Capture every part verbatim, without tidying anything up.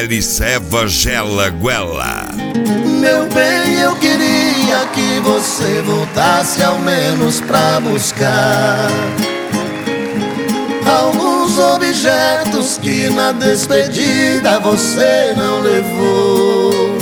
Eliseva Gela Guela. Meu bem, eu queria que você voltasse ao menos pra buscar alguns objetos que na despedida você não levou.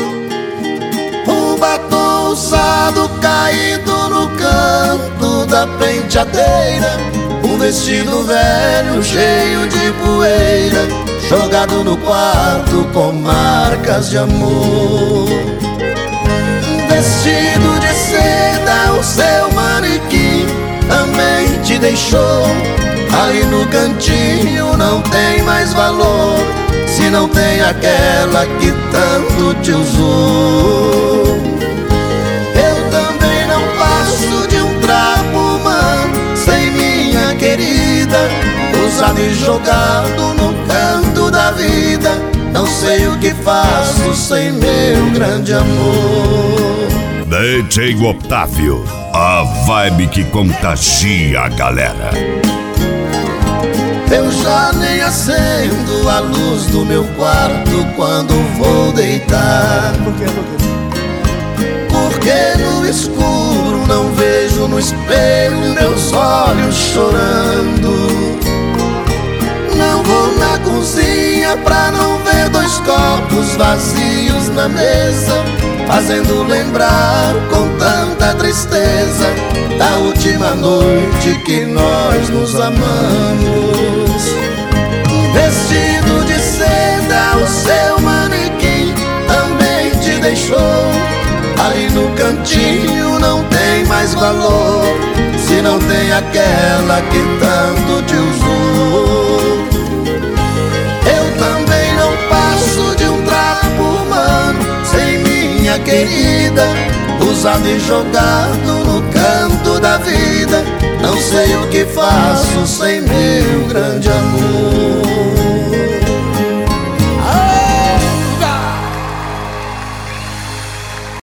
Um batom usado caído no canto da penteadeira, um vestido velho cheio de poeira, jogado no quarto com marcas de amor. Um vestido de seda, o seu manequim também te deixou. Ali no cantinho não tem mais valor, se não tem aquela que tanto te usou. Eu também não passo de um trapo humano sem minha querida, usado e jogado no canto da vida. Não sei o que faço sem meu grande amor. D J Otávio, a vibe que contagia a galera. Eu já nem acendo a luz do meu quarto quando vou deitar. Por quê? Por quê? Porque no escuro não vejo no espelho meus olhos chorando. Não vou na cozinha pra não ver dois copos vazios na mesa, fazendo lembrar com tanta tristeza da última noite que nós nos amamos. Vestido de seda, o seu manequim também te deixou. Ali no cantinho não tem mais valor, se não tem aquela que tanto te usou. Eu também não passo de um trapo humano sem minha querida, usado e jogado no canto da vida. Não sei o que faço sem meu grande amor.